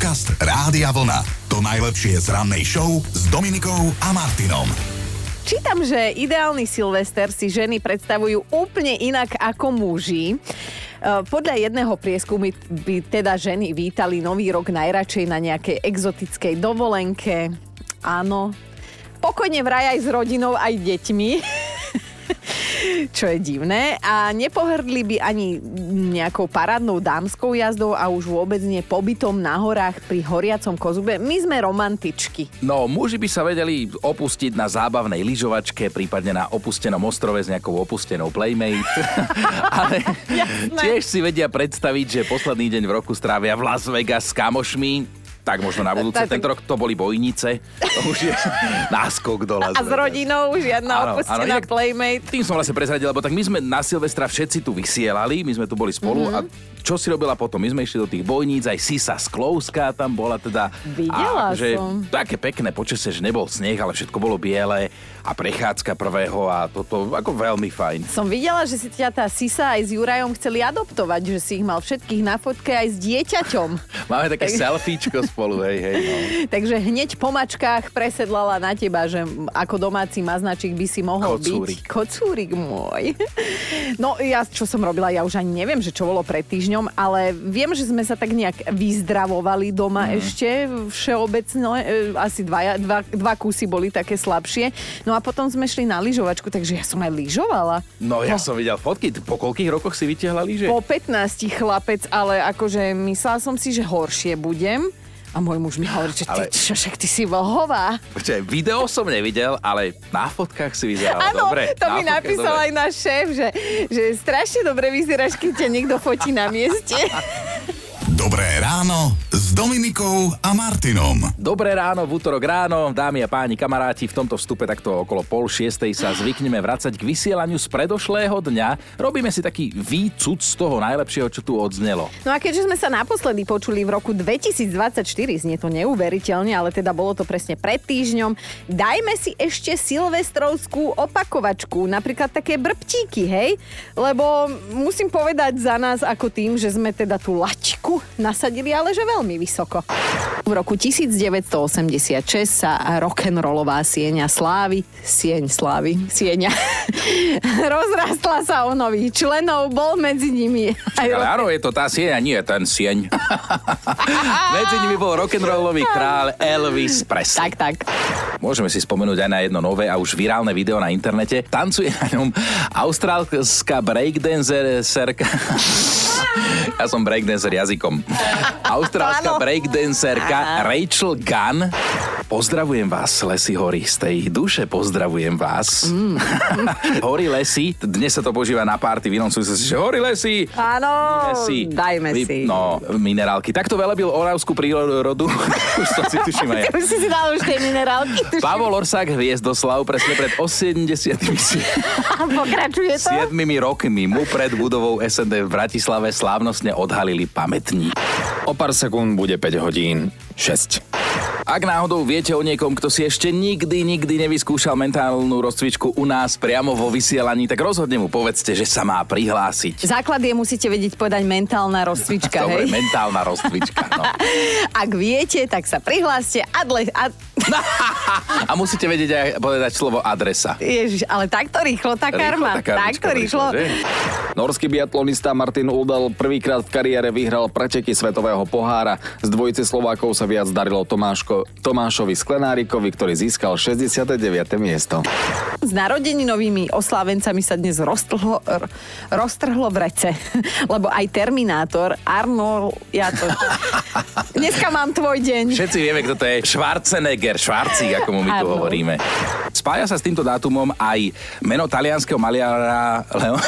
Podcast Rádia Vlna. To najlepšie z rannej show s Dominikou a Martinom. Čítam, že ideálny Silvester si ženy predstavujú úplne inak ako muži. Podľa jedného prieskumu by teda ženy vítali nový rok najradšej na nejakej exotickej dovolenke. Áno, pokojne vraj aj s rodinou, aj deťmi. Čo je divné. A nepohrdli by ani nejakou parádnou dámskou jazdou a už vôbec nie pobytom na horách pri horiacom Kozube. My sme romantičky. No, muži by sa vedeli opustiť na zábavnej lyžovačke, prípadne na opustenom ostrove s nejakou opustenou Playmate. Ale tiež si vedia predstaviť, že posledný deň v roku strávia v Las Vegas s kamošmi. Tak možno na budúce. Tento rok to boli Bojnice. To už je náskok do Las Vegas. A s rodinou žiadna opustená Playmate. Tým som vlastne prezradil, lebo tak my sme na Silvestra všetci tu vysielali, my sme tu boli spolu a čo si robila potom? My sme išli do tých Bojníc, aj Sisa Sklovská tam bola teda. Videla som. Také pekné počasie, že nebol sneh, ale všetko bolo biele a prechádzka prvého a toto ako veľmi fajn. Som videla, že si ťa tá Sisa aj s Jurajom chceli adoptovať, že si ich mal všetkých na fotke aj s dieťaťom. Máme také selfiečko spolu, hej. No. Takže hneď po mačkách presedlala na teba, že ako domáci maznačík by si mohol byť. Kocúrik môj. No ja, čo som robila, ja už ani neviem, že čo bolo pred týždňom, ale viem, že sme sa tak nejak vyzdravovali doma ešte všeobecne. Asi dva kusy boli také slabšie. No a potom sme šli na lyžovačku, takže ja som aj lyžovala. No ja som videl fotky. Po koľkých rokoch si vytiahla lyže? Po 15 chlapec, ale akože myslela som si, že horšie budem. A môj muž mi hovorí, že však ty si vlhová. Počkaj, video som nevidel, ale na fotkách si vyzerala dobre. Áno, to mi napísal aj náš šéf, že strašne dobre vyzeráš, keď ťa niekto fotí na mieste. Dobré ráno s Dominikou a Martinom. Dobré ráno, v útorok ráno, dámy a páni, kamaráti, v tomto vstupe takto okolo 5:30 sa zvykneme vracať k vysielaniu z predošlého dňa. Robíme si taký výcud z toho najlepšieho, čo tu odznelo. No a keďže sme sa naposledy počuli v roku 2024, znie to neuveriteľne, ale teda bolo to presne pred týždňom, dajme si ešte silvestrovskú opakovačku, napríklad také brbtíky, hej? Lebo musím povedať za nás ako tým, že sme teda tú laťku nasadili, ale že veľmi vysoko. V roku 1986 sa rock'n'rollová sieňa rozrastla sa o nových členov, bol medzi nimi aj áno, je to tá sieňa, nie ten sieň. Medzi nimi bol rock'n'rollový kráľ Elvis Presley. Tak. Môžeme si spomenúť aj na jedno nové a už virálne video na internete. Tancuje na ňom austrálska breakdancerka. Ja som breakdancer jazykom. Austrálska breakdancerka Rachel Gunn. Pozdravujem vás, lesy hory, z tej duše pozdravujem vás. Hory lesy, dnes sa to používa na party v inom súvislosti, že hory lesy. Áno, dajme si. No, minerálky. Takto velebil oravskú prírodu. Už to si tuším aj ja. Už si dal už tie minerálky. Pavol Orsák Hviezdoslav presne pred 80 Pokračuje to? 7 rokmi mu pred budovou SND v Bratislave slávnostne odhalili pamätník. O pár sekúnd bude 5 hodín 6. Ak náhodou viete o niekom, kto si ešte nikdy nevyskúšal mentálnu rozcvičku u nás priamo vo vysielaní, tak rozhodne mu povedzte, že sa má prihlásiť. Základ je, musíte vedieť povedať mentálna rozcvička, hej? Dobre, mentálna rozcvička, no. Ak viete, tak sa prihláste a musíte vedieť aj povedať slovo adresa. Ježiš, ale takto rýchlo tá karma. Takto rýchlo. Norský biatlonista Martin Uldal prvýkrát v kariére vyhral preteky svetového pohára. Z dvojice Slovákov sa viac darilo Tomášovi Sklenárikovi, ktorý získal 69. miesto. S narodeninovými oslávencami sa dnes roztrhlo v rece, lebo aj Terminátor, Arnold, dneska mám tvoj deň. Všetci vieme, kto to je. Schwarcík, ako mu my tu hovoríme. Spája sa s týmto dátumom aj meno talianskeho maliara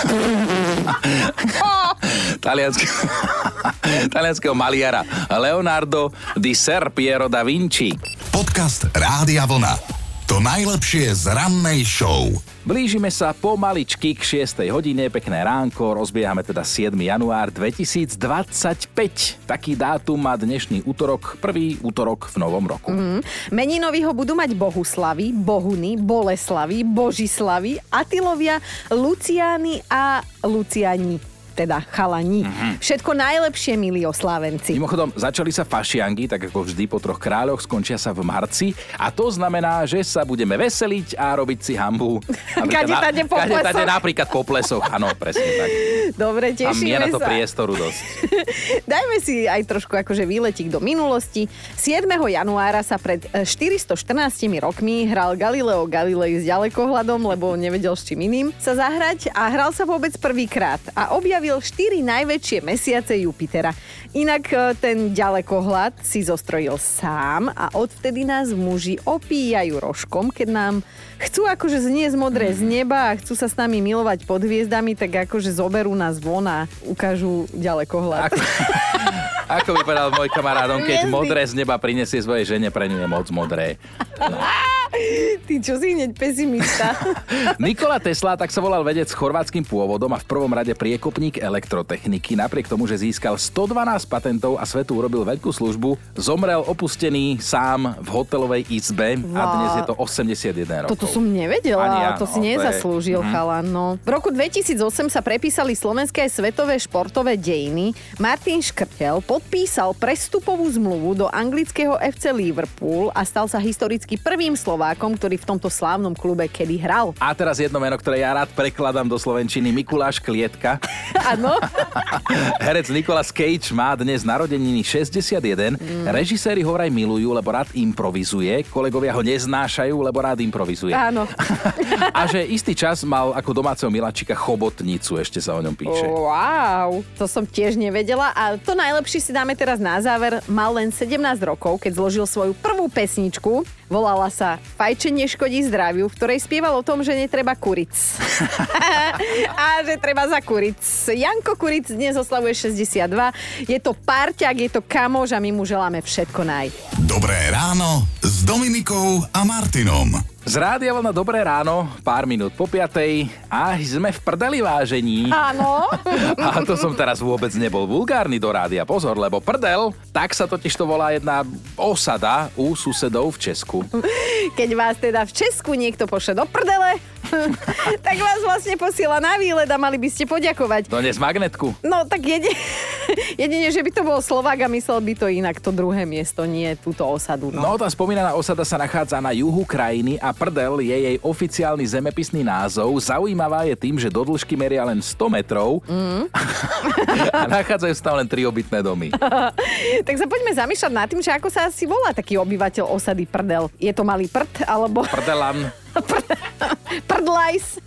talianskeho maliara Leonardo di Ser Piero da Vinci. Podcast Rádia Vlna. To najlepšie z rannej show. Blížime sa pomaličky k 6. hodine, pekné ránko, rozbiehame teda 7. január 2025. Taký dátum má dnešný útorok, prvý útorok v novom roku. Meninoví ho budú mať Bohuslavy, Bohuny, Boleslavy, Božislavy, Atilovia, Luciány a Luciani. teda chalani. Všetko najlepšie, milí oslávenci. Mimochodom, začali sa fašiangy, tak ako vždy po 3 kráľoch, skončia sa v marci a to znamená, že sa budeme veseliť a robiť si hambu. Kade po plesoch. Napríklad po plesoch, áno, presne tak. Dobre, tešíme sa. A je na to priestoru dosť. Dajme si aj trošku akože výletík do minulosti. 7. januára sa pred 414 rokmi hral Galileo Galilei s ďalekohľadom, lebo nevedel s čím iným sa zahrať a hral sa vôbec prvýkrát a objavil 4 najväčšie mesiace Jupitera. Inak ten ďalekohľad si zostrojil sám a odvtedy nás muži opíjajú rožkom, keď nám chcú akože zniesť modré z neba a chcú sa s nami milovať pod hviezdami, tak akože zoberú nás von a ukážu ďalekohľad. Ako by povedal môj kamarát, keď modré z neba prinesie svojej žene, pre ňu je moc modré. No. Ty čo si hneď pesimista. Nikola Tesla, tak sa volal vedec s chorvátskym pôvodom a v prvom rade priekopník elektrotechniky. Napriek tomu, že získal 112 patentov a svetu urobil veľkú službu, zomrel opustený sám v hotelovej izbe a dnes je to 81 rokov. Toto som nevedela, ja, to si nezaslúžil, chalan. No. V roku 2008 sa prepísali slovenské aj svetové športové dejiny. Martin Škrtel podpísal prestupovú zmluvu do anglického FC Liverpool a stal sa historicky prvým Slovákom, ktorý v tomto slávnom klube kedy hral. A teraz jedno meno, ktoré ja rád prekladám do slovenčiny, Mikuláš Klietka. Áno. Herec Nicolas Cage má dnes narodeniny 61. Režiséri ho vraj milujú, lebo rád improvizuje. Kolegovia ho neznášajú, lebo rád improvizuje. Áno. A že istý čas mal ako domáceho miláčika chobotnicu, ešte sa o ňom píše. Wow, to som tiež nevedela. A to najlepšie si dáme teraz na záver. Mal len 17 rokov, keď zložil svoju prvú pesničku. Volala sa Fajčenie škodí zdraviu, v ktorej spieval o tom, že netreba kuric. A že treba zakuric. Janko Kuric dnes oslavuje 62. Je to parťák, je to kamoš a my mu želáme všetko naj. Dobré ráno s Dominikou a Martinom. Z Rádia Vlna dobré ráno, pár minút po 5:00 a sme v prdeli, vážení. Áno. A to som teraz vôbec nebol vulgárny do rádia, pozor, lebo prdel, tak sa totiž to volá jedna osada u susedov v Česku. Keď vás teda v Česku niekto pošle do prdele, tak vás vlastne posiela na výlet a mali by ste poďakovať. Dones magnetku. No tak jedine, že by to bol Slovák a myslel by to inak, to druhé miesto, nie túto osadu. No, tá spomínaná osada sa nachádza na juhu krajiny a prdel je jej oficiálny zemepisný názov. Zaujímavá je tým, že do dĺžky meria len 100 metrov a nachádzajú sa tam len 3 obytné domy. Tak sa poďme zamýšľať nad tým, že ako sa asi volá taký obyvateľ osady prdel. Je to malý prd, alebo... Prdelan. Prdlajs.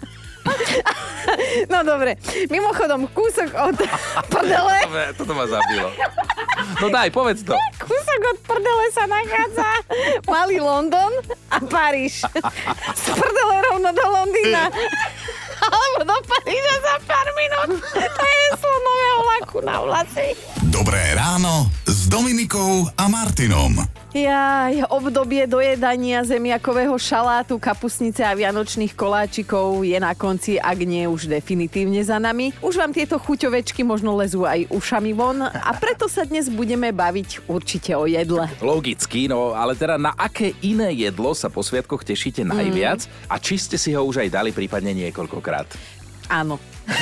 No dobre, mimochodom kúsok od prdele... Toto ma zabilo. No daj, povedz to. Kúsok od prdele sa nachádza malý London a Paríž. Z prdele rovno do Londýna. Alebo do Paríža za pár minút. To je slonového laku na vlasi. Dobré ráno s Dominikou a Martinom. Jaj, obdobie dojedania zemiakového šalátu, kapusnice a vianočných koláčikov je na konci, ak nie už definitívne za nami. Už vám tieto chuťovečky možno lezú aj ušami von a preto sa dnes budeme baviť určite o jedle. Logicky, no ale teda na aké iné jedlo sa po sviatkoch tešíte najviac a či ste si ho už aj dali prípadne niekoľkokrát? Áno.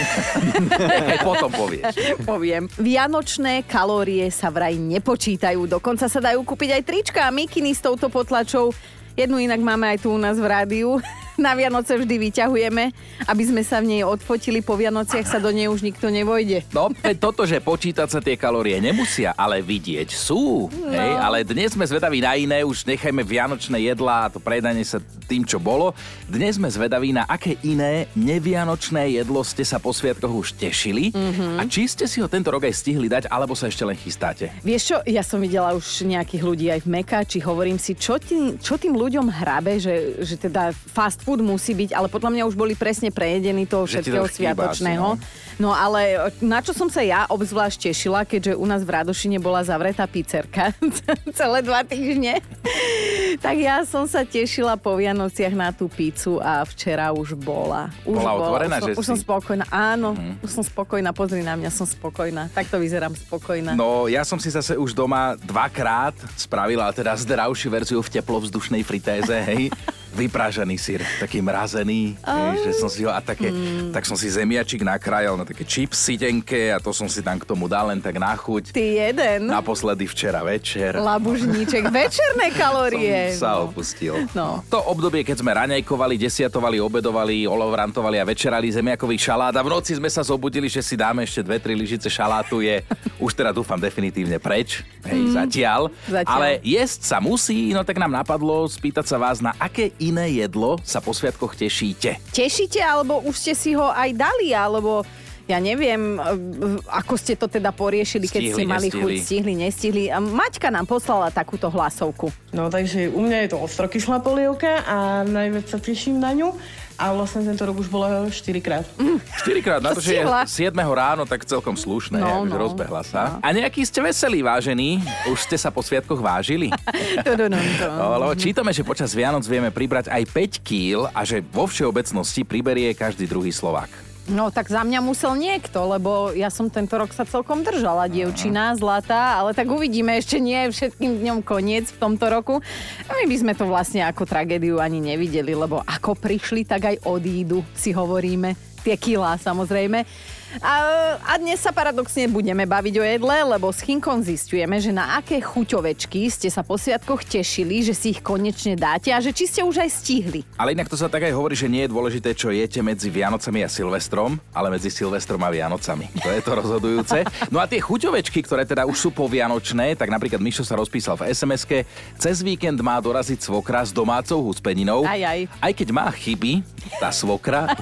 Potom povieš. Poviem. Vianočné kalórie sa vraj nepočítajú. Dokonca sa dajú kúpiť aj trička a mikiny s touto potlačou. Jednu inak máme aj tu u nás v rádiu. Na Vianoce vždy vyťahujeme, aby sme sa v nej odfotili. Po Vianociach sa do nej už nikto nevojde. No, toto, že počítať sa tie kalórie nemusia, ale vidieť sú. No. Hej, ale dnes sme zvedaví na iné, už nechajme vianočné jedlá a to predanie sa tým, čo bolo. Dnes sme zvedaví na aké iné nevianočné jedlo ste sa po sviatkoch už tešili a či ste si ho tento rok aj stihli dať, alebo sa ešte len chystáte. Vieš čo, ja som videla už nejakých ľudí aj v Mekáči, hovorím si, čo tým ľuďom hrabe, že teda fast food musí byť, ale podľa mňa už boli presne prejedení toho všetkého sviatočného. No ale na čo som sa ja obzvlášť tešila, keďže u nás v Radošine bola zavretá pizzerka celé 2 týždne, tak ja som sa tešila po Vianociach na tú pizzu a včera už bola. Bola otvorená, že už som spokojná, áno, už som spokojná, pozri na mňa, som spokojná. Takto vyzerám spokojná. No, ja som si zase už doma 2-krát spravila teda zdravšiu verziu v teplovzdušnej fritéze, hej. vyprážaný syr, taký mrazený, že som si ho tak som si zemiačik nakrájal na také čipsy tenké a to som si tam k tomu dal len tak na chuť. Ty jeden. Naposledy včera večer. Labužníček, večerné kalórie. Som sa opustil. No. To obdobie, keď sme raňajkovali, desiatovali, obedovali, olovrantovali a večerali zemiakový šalát a v noci sme sa zobudili, že si dáme ešte 2-3 lyžice šalátu, je už teda dúfam definitívne preč, zatiaľ. Ale jesť sa musí, no tak nám napadlo spýtať sa vás, na aké iné jedlo sa po sviatkoch tešíte. Tešíte, alebo už ste si ho aj dali, alebo ja neviem, ako ste to teda poriešili, keď ste mali chuť, nestihli. A Maťka nám poslala takúto hlasovku. No takže u mňa je to ostrokyšlá polievka a najviac sa teším na ňu. A vlastne tento rok už bola 4-krát. 4-krát, na to, že je 7 ráno, tak celkom slušné, že rozbehla sa. A nejaký ste veselí, vážení? Už ste sa po sviatkoch vážili? Lebo čítame, že počas Vianoc vieme pribrať aj 5 kýl a že vo všeobecnosti priberie každý druhý Slovák. No tak za mňa musel niekto, lebo ja som tento rok sa celkom držala, dievčina zlatá, ale tak uvidíme, ešte nie je všetkým dňom koniec v tomto roku. A my by sme to vlastne ako tragédiu ani nevideli, lebo ako prišli, tak aj odídu, si hovoríme. Tie kilá, samozrejme. A dnes sa paradoxne budeme baviť o jedle, lebo s Chinkom zisťujeme, že na aké chuťovečky ste sa po sviatkoch tešili, že si ich konečne dáte a že či ste už aj stihli. Ale inak to sa tak aj hovorí, že nie je dôležité, čo jete medzi Vianocami a Silvestrom, ale medzi Silvestrom a Vianocami. To je to rozhodujúce. No a tie chuťovečky, ktoré teda už sú povianočné, tak napríklad Mišo sa rozpísal v SMS-ke, cez víkend má doraziť svokra s domácou huspeninou. Aj keď má chyby, tá svokra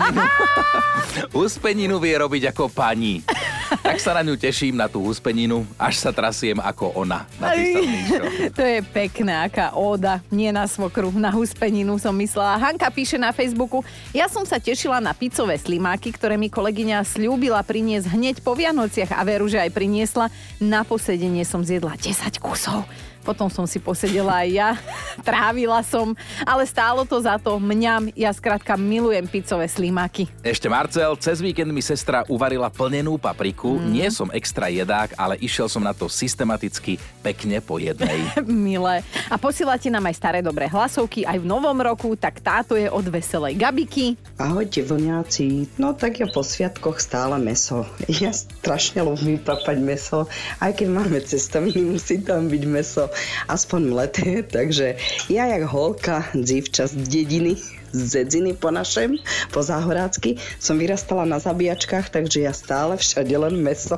huspeninu vie robiť ako pani. Tak sa na ňu teším, na tú huspeninu, až sa trasiem ako ona. Napísal Mišo. To je pekná, aká óda. Nie na svokru, na huspeninu som myslela. Hanka píše na Facebooku, ja som sa tešila na picové slimáky, ktoré mi kolegyňa sľúbila priniesť hneď po Vianociach a veru, že aj priniesla. Na posedenie som zjedla 10 kusov. Potom som si posedela aj ja, trávila som, ale stálo to za to. Mňam, ja skrátka milujem picové slimáky. Ešte Marcel, cez víkend mi sestra uvarila plnenú papriku. Nie som extra jedák, ale išiel som na to systematicky, pekne po jednej. Milé. A posielate nám aj staré dobré hlasovky aj v novom roku, tak táto je od veselej Gabiky. Ahojte vlňáci, no tak ja po sviatkoch stále mäso. Ja strašne ľúbim papať mäso, aj keď máme cestoviny, musí tam byť mäso. Aspoň mleté, takže ja jak holka, dzivča z dediny, z Zedziny po našem, po záhorácky, som vyrastala na zabíjačkách, takže ja stále všade len mäso.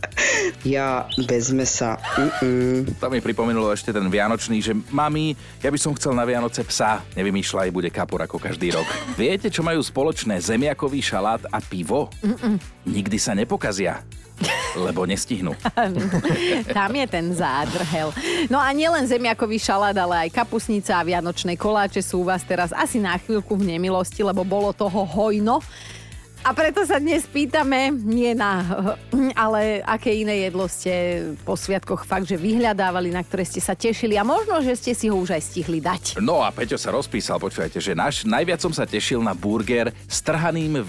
Ja bez mäsa. To mi pripomenulo ešte ten vianočný, že mami, ja by som chcel na Vianoce psa. Nevymýšľaj, bude kapor ako každý rok. Viete, čo majú spoločné zemiakový šalát a pivo? Nikdy sa nepokazia. Lebo nestihnú. Tam je ten zádrhel. No a nielen zemiakový šalát, ale aj kapusnica a vianočné koláče sú u vás teraz asi na chvíľku v nemilosti, lebo bolo toho hojno. A preto sa dnes pýtame, ale aké iné jedlo ste po sviatkoch fakt, že vyhľadávali, na ktoré ste sa tešili a možno, že ste si ho už aj stihli dať. No a Peťo sa rozpísal, počúvajte, že najviac som sa tešil na burger s trhaným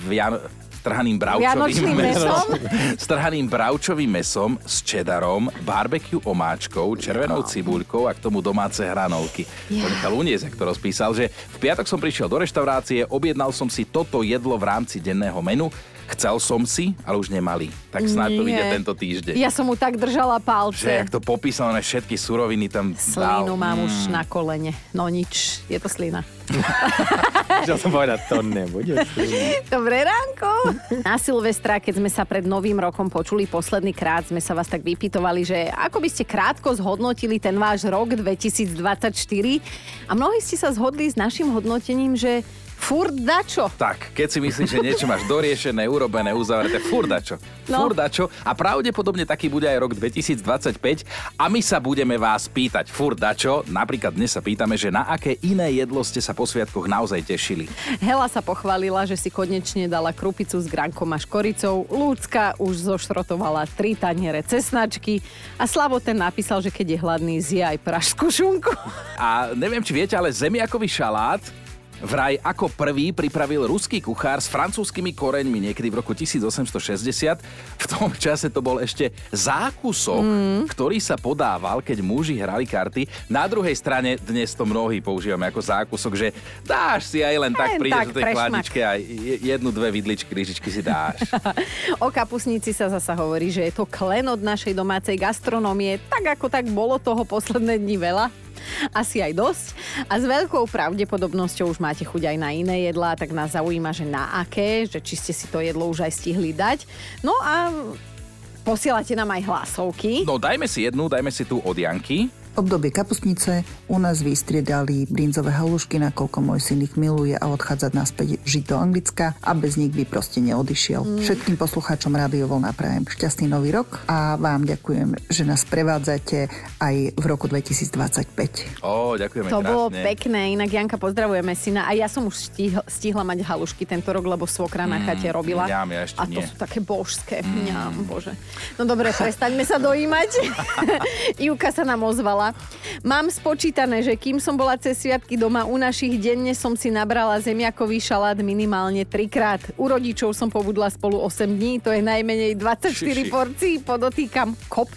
bravčovým mesom s čedarom, barbecue omáčkou, červenou cibuľkou a k tomu domáce hranolky. To nechal uniesť, ak to rozpísal, že v piatok som prišiel do reštaurácie, objednal som si toto jedlo v rámci denného menu. Chcel som si, ale už nemali. Tak snáď to vyjde tento týždeň. Ja som mu tak držala palce. Že ak to popísal na všetky suroviny tam Slínu mám už na kolene. No nič, je to slina. Chcel som povedať, to nebude. Dobré ránko. Na Silvestra, keď sme sa pred Novým rokom počuli posledný krát, sme sa vás tak vypytovali, že ako by ste krátko zhodnotili ten váš rok 2024 a mnohí ste sa zhodli s našim hodnotením, že furt dačo. Tak, keď si myslíš, že niečo máš doriešené, urobené, uzavreté, furt dačo. Furt dačo a pravdepodobne taký bude aj rok 2025 a my sa budeme vás pýtať furt dačo. Napríklad dnes sa pýtame, že na aké iné jedlo ste sa po sviatkoch naozaj tešili. Hela sa pochválila, že si konečne dala krupicu s grankom a škoricou. Lúcka už zošrotovala 3 taniere cesnačky a Slavo ten napísal, že keď je hladný, zje aj pražskú šunku. A neviem, či viete, ale zemiakový šalát Vraj ako prvý pripravil ruský kuchár s francúzskymi koreňmi niekedy v roku 1860. V tom čase to bol ešte zákusok, ktorý sa podával, keď muži hrali karty. Na druhej strane dnes to mnohí používame ako zákusok, že dáš si aj len tak, prídeš do tej chladničke a jednu, dve vidličky, lyžičky si dáš. O kapusnici sa zasa hovorí, že je to klenot našej domácej gastronómie. Tak ako tak bolo toho posledné dni veľa. Asi aj dosť. A s veľkou pravdepodobnosťou už máte chuť aj na iné jedlá, tak nás zaujíma, že na aké, že či ste si to jedlo už aj stihli dať. No a posielate nám aj hlasovky. No dajme si tú od Janky. Obdobie kapustnice u nás vystriedali brinzové halušky, nakoľko môj syn ich miluje a odchádzať naspäť žiť do Anglicka a bez nich by proste neodišiel. Všetkým poslucháčom Rádio Vlna prajem šťastný nový rok a vám ďakujem, že nás prevádzate aj v roku 2025. Ďakujeme To krásne. bolo pekné, inak Janka, pozdravujeme syna. A ja som už stihla mať halušky tento rok, lebo svokra na chate robila. ja ešte a to nie. sú také božské. Bože. No dobre, prestaňme sa dojímať. Ivka sa nám ozvala. Mám spočítané, že kým som bola cez sviatky doma u našich, denne som si nabrala zemiakový šalát minimálne 3-krát. U rodičov som pobudla spolu 8 dní, to je najmenej 24 porcií, podotýkam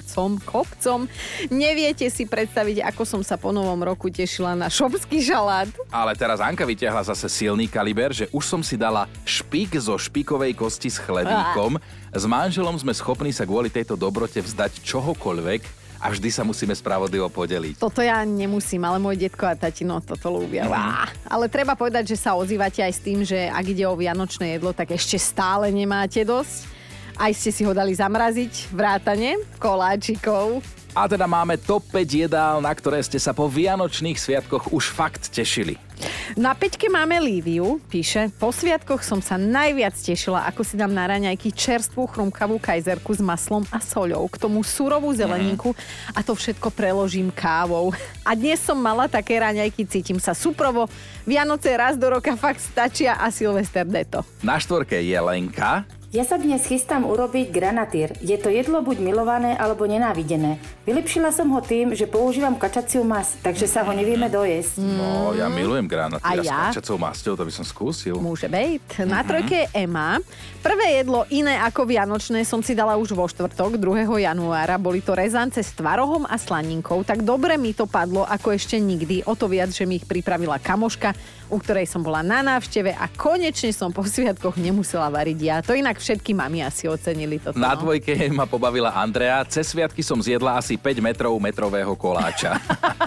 kopcom. Neviete si predstaviť, ako som sa po novom roku tešila na šopský šalát. Ale teraz Anka vyťahla zase silný kaliber, že už som si dala špik zo špikovej kosti s chlebíkom. S manželom sme schopní sa kvôli tejto dobrote vzdať čohokoľvek a vždy sa musíme spravodlivo podeliť. Toto ja nemusím, ale môj detko a tatino toto ľúbia. Ale treba povedať, že sa ozývate aj s tým, že ak ide o vianočné jedlo, tak ešte stále nemáte dosť. Aj ste si ho dali zamraziť, vrátane koláčikov. A teda máme top 5 jedál, na ktoré ste sa po vianočných sviatkoch už fakt tešili. Na 5 máme Líviu, píše, po sviatkoch som sa najviac tešila, ako si dám na raňajky čerstvú chrumkavú kajzerku s maslom a soľou, k tomu surovú zeleninku a to všetko preložím kávou. A dnes som mala také raňajky, cítim sa suprovo, Vianoce raz do roka fakt stačia a Silvester deto. Na 4 je Lenka. Ja sa dnes chystám urobiť granatír. Je to jedlo buď milované alebo nenávidené. Vylepšila som ho tým, že používam kačaciu masť, takže sa ho nevieme dojesť. No, ja milujem granáty s ja? kačacou masťou, to by som skúsil. Môže byť. Na 3 je Ema. Prvé jedlo iné ako vianočné som si dala už vo štvrtok, 2. januára. Boli to rezance s tvarohom a slaninkou. Tak dobre mi to padlo ako ešte nikdy. O to viac, že mi ich pripravila kamoška, u ktorej som bola na návšteve a konečne som po sviatkoch nemusela variť ja. To inak všetky mami asi ocenili toto. Na 2 ma pobavila Andrea. Cez sviatky som zjedla asi 5 metrov metrového koláča.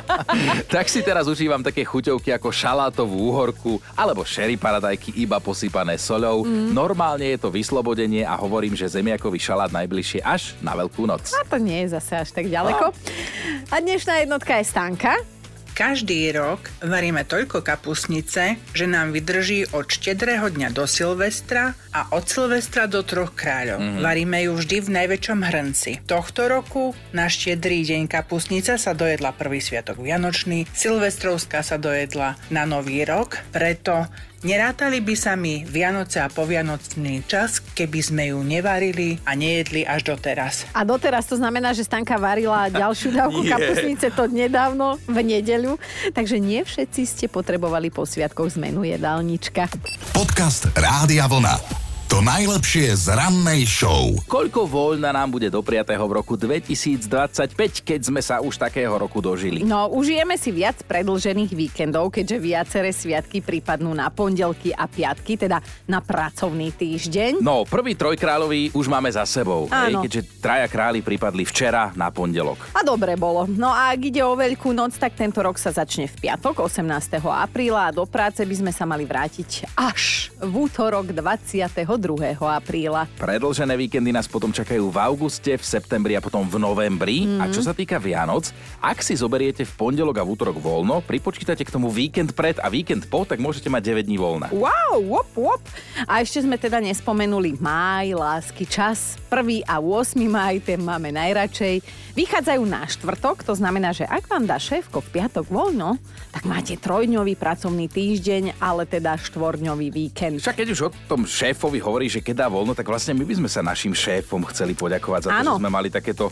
Tak si teraz užívam také chuťovky ako šalátovú úhorku alebo sherry paradajky iba posypané soľou. Normálne je to vyslobodenie a hovorím, že zemiakový šalát najbližšie až na Veľkú noc. A to nie je zase až tak ďaleko. A dnešná jednotka je Stanka. Každý rok varíme toľko kapustnice, že nám vydrží od štedrého dňa do Silvestra a od Silvestra do 3 kráľov. Varíme ju vždy v najväčšom hrnci. Tohto roku na štedrý deň kapustnica sa dojedla prvý sviatok vianočný, silvestrovská sa dojedla na Nový rok, preto nerátali by sa mi Vianoce a povianočný čas, keby sme ju nevarili a nejedli až doteraz. A doteraz to znamená, že Stanka varila ďalšiu dávku kapustnice to nedávno v nedeľu. Takže nie všetci ste potrebovali po sviatkoch zmenu jedálnička. Podcast Rádia Vlna. To najlepšie z rannej show. Koľko voľna nám bude dopriatého v roku 2025, keď sme sa už takého roku dožili? No, užijeme si viac predĺžených víkendov, keďže viaceré sviatky prípadnú na pondelky a piatky, teda na pracovný týždeň. No, prvý trojkráľový už máme za sebou, keďže 3 králi pripadli včera na pondelok. A dobre bolo. No a ak ide o Veľkú noc, tak tento rok sa začne v piatok, 18. apríla a do práce by sme sa mali vrátiť až v útorok 22. apríla. Predĺžené víkendy nás potom čakajú v auguste, v septembri a potom v novembri. A čo sa týka Vianoc, ak si zoberiete v pondelok a v útorok voľno, pripočítate k tomu víkend pred a víkend po, tak môžete mať 9 dní voľna. Wow, wop. A ešte sme teda nespomenuli máj, lásky, čas. 1. a 8. máj, ten máme najradšej. Vychádzajú na štvrtok, to znamená, že ak vám dá šéfko v piatok voľno, tak máte 3-dňový pracovný týždeň, ale teda 4-dňový víkend. Však keď už o tom šéfovi hovorí, že keď dá voľno, tak vlastne my by sme sa našim šéfom chceli poďakovať za to, že sme mali takéto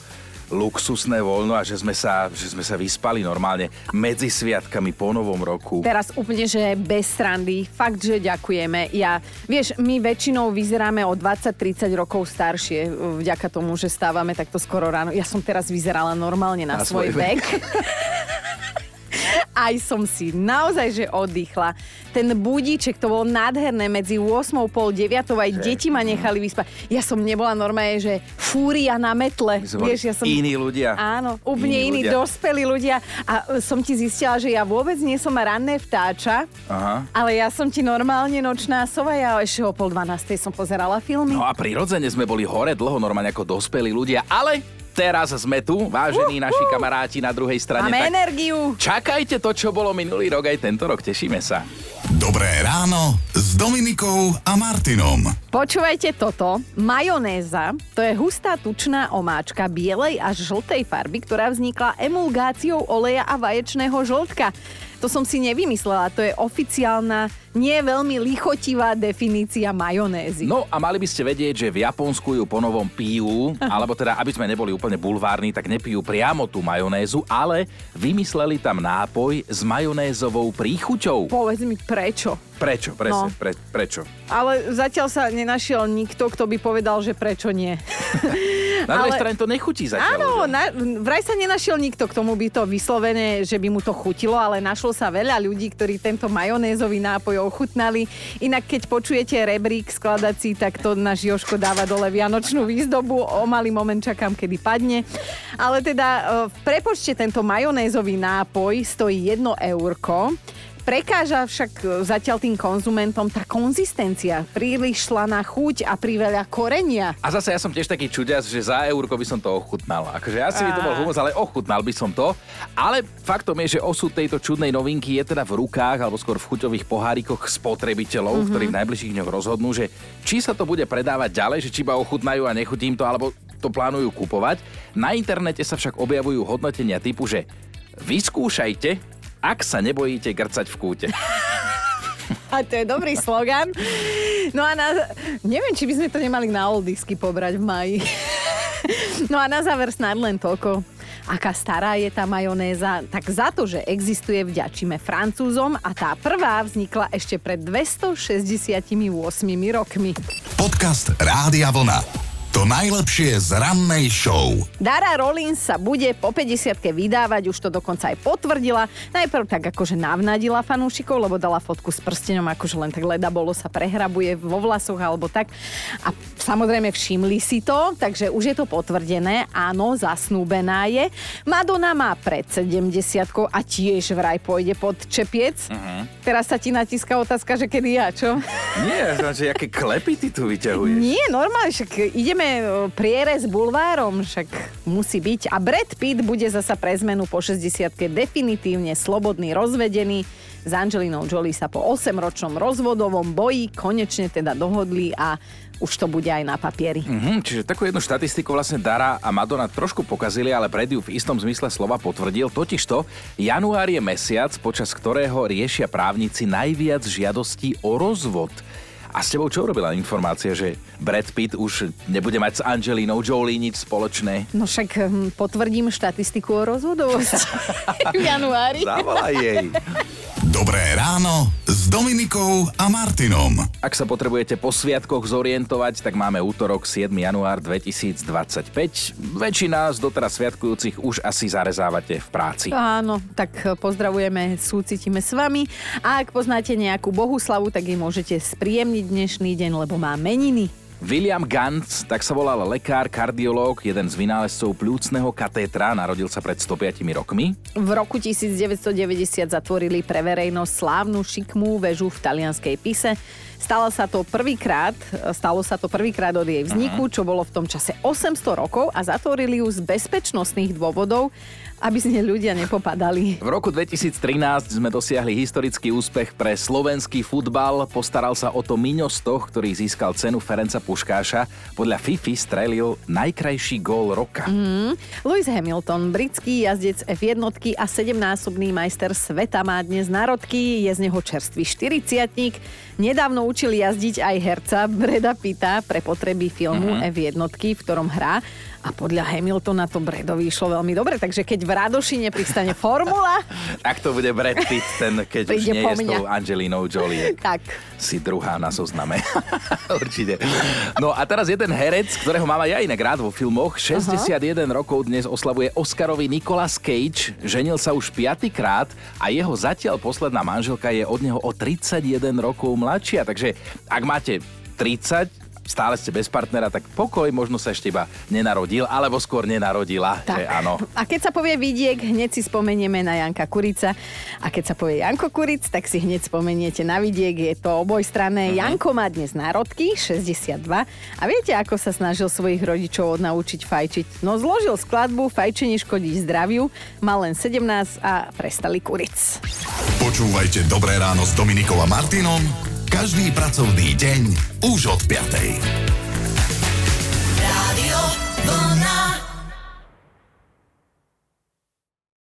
luxusné voľno a že sme sa vyspali normálne medzi sviatkami po novom roku. Teraz úplne, že bez srandy. Fakt, že ďakujeme. Vieš, my väčšinou vyzeráme o 20-30 rokov staršie vďaka tomu, že stávame takto skoro ráno. Ja som teraz vyzerala normálne na svoj vek. Aj som si naozaj, že oddychla. Ten budíček, to bolo nádherné, medzi 8:30, 9:00 aj deti ma nechali vyspať. Ja som nebola normálne, že fúria na metle. Vieš, ja som... Iní ľudia. Áno, úplne iní dospelí ľudia. A som ti zistila, že ja vôbec nie som ranné vtáča, ale ja som ti normálne nočná sova. Ja ešte o 11:30 som pozerala filmy. No a prirodzene sme boli hore dlho, normálne ako dospelí ľudia, ale... Teraz sme tu, vážení naši kamaráti na druhej strane. Máme energiu. Čakajte to, čo bolo minulý rok, aj tento rok. Tešíme sa. Dobré ráno s Dominikou a Martinom. Počúvajte toto. Majonéza, to je hustá tučná omáčka bielej až žltej farby, ktorá vznikla emulgáciou oleja a vaječného žltka. To som si nevymyslela, to je oficiálna, nie veľmi lichotivá definícia majonézy. No a mali by ste vedieť, že v Japonsku ju ponovom pijú, alebo teda, aby sme neboli úplne bulvárni, tak nepijú priamo tú majonézu, ale vymysleli tam nápoj s majonézovou príchuťou. Povedz mi prečo. Prečo, presne, prečo? Ale zatiaľ sa nenašiel nikto, kto by povedal, že prečo nie. Na druhej strane to nechutí zatiaľ. Áno, vraj sa nenašiel nikto, k tomu by to vyslovené, že by mu to chutilo, ale našlo sa veľa ľudí, ktorí tento majonézový nápoj ochutnali. Inak keď počujete rebrík skladací, tak to náš Jožko dáva dole vianočnú výzdobu. O malý moment čakám, kedy padne. Ale teda prepočte, tento majonézový nápoj stojí 1 eurko. Prekáža však zatiaľ tým konzumentom tá konzistencia, príliš slaná chuť a priveľa korenia. A zase ja som tiež taký čuďas, že za eurko by som to ochutnal. Akože asi by to bol humus, ale ochutnal by som to. Ale faktom je, že osud tejto čudnej novinky je teda v rukách, alebo skôr v chuťových pohárikoch spotrebiteľov, ktorí v najbližších dňoch rozhodnú, že či sa to bude predávať ďalej, že či iba ochutnajú a nechutím to, alebo to plánujú kupovať. Na internete sa však objavujú hodnotenia typu, že vyskúšajte, ak sa nebojíte grcať v kúte. A to je dobrý slogan. No a neviem, či by sme to nemali na oldisky pobrať v máji. No a na záver snad len toľko. Aká stará je tá majonéza, tak za to, že existuje, vďačíme Francúzom a tá prvá vznikla ešte pred 268 rokmi. Podcast Rádia Vlna. To najlepšie z rannej show. Dara Rollins sa bude po 50-ke vydávať, už to dokonca aj potvrdila. Najprv tak akože navnadila fanúšikov, lebo dala fotku s prstenom, akože len tak ledabolo sa prehrabuje vo vlasoch alebo tak. A samozrejme všimli si to, takže už je to potvrdené. Áno, zasnúbená je. Madonna má pred 70-kou a tiež vraj pôjde pod čepiec. Teraz sa ti natíska otázka, že kedy ja, čo? Nie, že aké klepy ty tu vyťahuješ. Nie, normálne, však ideme prierez bulvárom, však musí byť. A Brad Pitt bude zasa pre zmenu po 60-ke definitívne slobodný, rozvedený. S Angelinou Jolie sa po 8-ročnom rozvodovom boji konečne teda dohodli a už to bude aj na papieri. Čiže takú jednu štatistiku vlastne Dara a Madonna trošku pokazili, ale Brad ju v istom zmysle slova potvrdil. Totižto január je mesiac, počas ktorého riešia právnici najviac žiadostí o rozvod. A s tebou čo urobila informácia, že Brad Pitt už nebude mať s Angelinou Jolie nič spoločné? No však potvrdím štatistiku o rozvodovosti v januári. Zavolaj jej. Dobré ráno s Dominikou a Martinom. Ak sa potrebujete po sviatkoch zorientovať, tak máme útorok 7. január 2025. Väčšina z doteraz sviatkujúcich už asi zarezávate v práci. Áno, tak pozdravujeme, súcitíme s vami. A ak poznáte nejakú bohuslavu, tak jej môžete spríjemniť dnešný deň, lebo má meniny. William Ganz, tak sa volal lekár, kardiológ, jeden z vynálezcov pľúcneho katétra, narodil sa pred 105 rokmi. V roku 1990 zatvorili pre verejnosť slávnu šikmú väžu v talianskej Pise. Stalo sa to prvýkrát od jej vzniku, čo bolo v tom čase 800 rokov a zatvorili ju z bezpečnostných dôvodov, aby z nej ľudia nepopadali. V roku 2013 sme dosiahli historický úspech pre slovenský futbal. Postaral sa o to Miňo Stoch, ktorý získal cenu Ferenca Puškáša. Podľa FIFA strelil najkrajší gól roka. Lewis Hamilton, britský jazdec F1 a 7-násobný majster sveta, má dnes narodky. Je z neho čerstvý 40-tník. Nedávno učil jazdiť aj herca Brada Pitta pre potreby filmu F1, v ktorom hrá. A A podľa Hamiltona to Bradovi išlo veľmi dobre, takže keď v Radošine pristane formula... Tak to bude Brad Pitt, ten, keď už nie je s tou Angelinou Jolie. Tak. Si druhá na zozname. Určite. No a teraz jeden herec, ktorého mám aj ja inak rád vo filmoch. 61 rokov dnes oslavuje Oscarový Nicolas Cage. Ženil sa už 5-krát a jeho zatiaľ posledná manželka je od neho o 31 rokov mladšia. Takže ak máte 30, stále ste bez partnera, tak pokoj, možno sa ešte iba nenarodil, alebo skôr nenarodila, tak. Že áno. A keď sa povie vidiek, hneď si spomenieme na Janka Kurica. A keď sa povie Janko Kuric, tak si hneď spomeniete na vidiek. Je to obojstranné. Janko má dnes národky, 62. A viete, ako sa snažil svojich rodičov odnaučiť fajčiť? No zložil skladbu Fajčenie škodí zdraviu, mal len 17 a prestali kuric. Počúvajte Dobré ráno s Dominikou a Martinom každý pracovný deň už od 5.